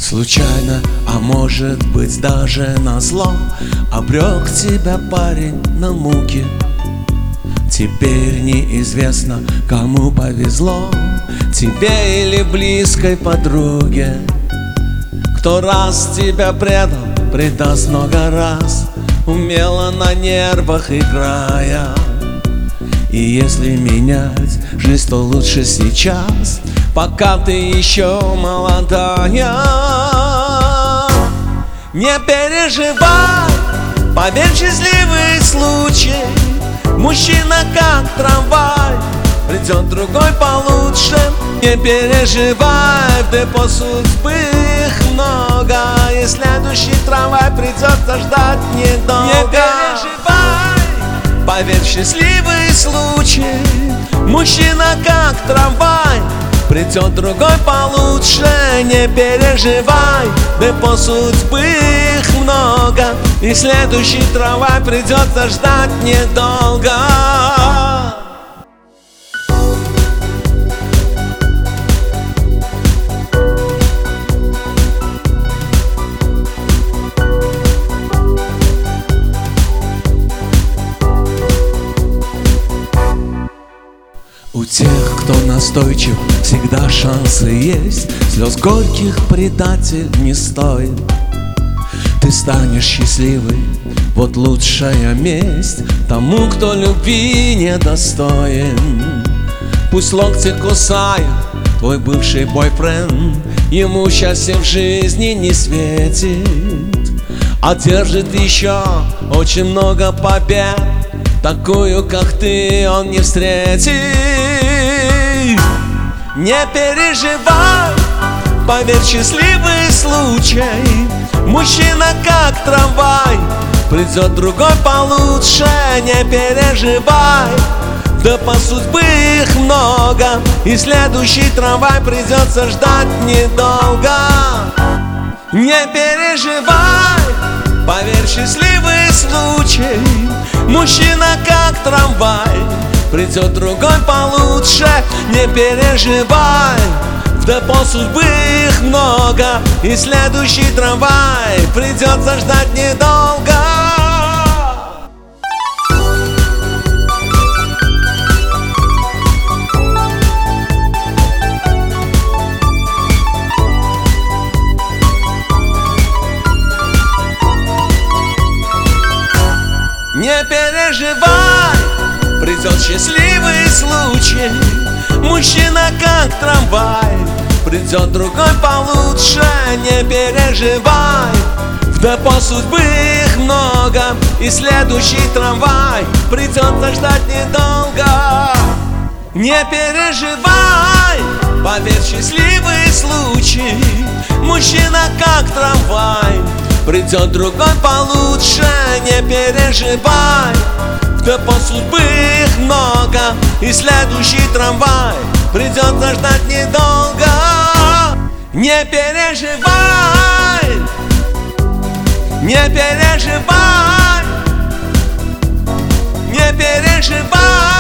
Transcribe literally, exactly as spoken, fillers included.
Случайно, а может быть даже назло, обрек тебя парень на муки. Теперь неизвестно, кому повезло, тебе или близкой подруге. Кто раз тебя предал, предаст много раз, умело на нервах играя. И если менять жизнь, то лучше сейчас, пока ты еще молодая. Не переживай, поверь, счастливый случай. Мужчина как трамвай, придет другой получше. Не переживай, в депо судьбы их много, и следующий трамвай придется ждать недолго. Не переживай, поверь, счастливый случай. Мужчина как трамвай, придет другой получше. Не переживай, депо судьбы их много, и следующий трамвай придется ждать недолго. У тех, кто настойчив, всегда шансы есть. Слез горьких предатель не стоит. Ты станешь счастливой, вот лучшая месть тому, кто любви недостоин. Пусть локти кусает твой бывший бойфренд, ему счастье в жизни не светит, а держит еще очень много побед. Такую, как ты, он не встретит. Не переживай, поверь, счастливый случай. Мужчина как трамвай, придет другой получше. Не переживай, да по судьбы их много, и следующий трамвай придется ждать недолго. Не переживай, поверь, счастливый случай. Мужчина как трамвай, придет другой получше. Не переживай, в депо судьбы их много, и следующий трамвай придется ждать недолго. Не переживай, придет счастливый случай. Мужчина как трамвай, придет другой получше. Не переживай, в депо судьбы их много, и следующий трамвай придется ждать недолго. Не переживай, поверь, счастливый случай. Мужчина как трамвай, придет другой получше. Не переживай, в депо судьбы их много, и следующий трамвай придется ждать недолго. Не переживай, не переживай, не переживай.